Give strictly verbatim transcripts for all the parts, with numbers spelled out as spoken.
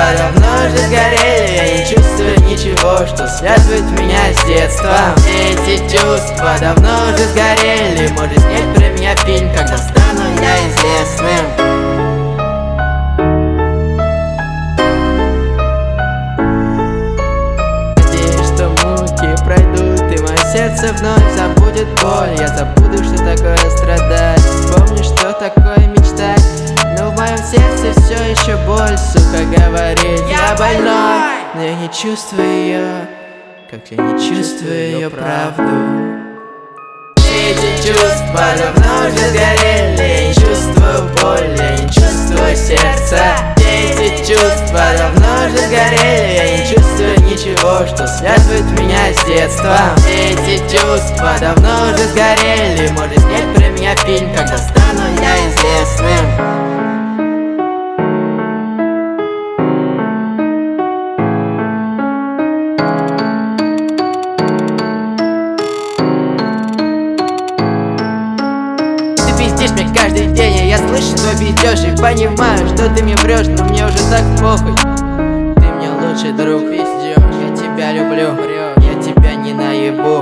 давно уже сгорели. Я не чувствую ничего, что связывает меня с детством. Эти чувства давно уже сгорели. Может снять про меня фильм, когда стану я известным. Сердце вновь забудет боль. Я забуду, что такое страдать. Вспомню, что такое мечтать. Но в моем сердце все еще боль. Сука говорит, я больной, но я не чувствую ее, как я не чувствую ее правду. Эти чувства давно уже сгорели. Я не чувствую боль, я не чувствую сердца. Эти чувства давно уже сгорели. Я не чувствую ничего, что связывает меня с детством. Эти чувства давно уже сгорели. Может снять про меня фильм, когда стану я известным. Пиздишь мне каждый день, и я слышу твой пиздёж и понимаю, что ты мне врешь, но мне уже так похуй. Ты мне лучший друг, пиздёж. Я тебя люблю, я тебя не наебу.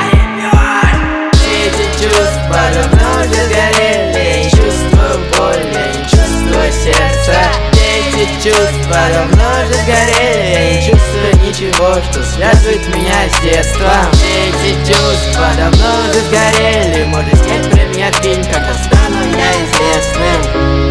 Эти чувства давно уже сгорели. Я не чувствую боль, я не чувствую сердца. Эти чувства давно уже сгорели. Я не чувствую ничего, что связывает меня с детством. Эти чувства давно уже сгорели. Может снять про меня фильм, когда стану я известным.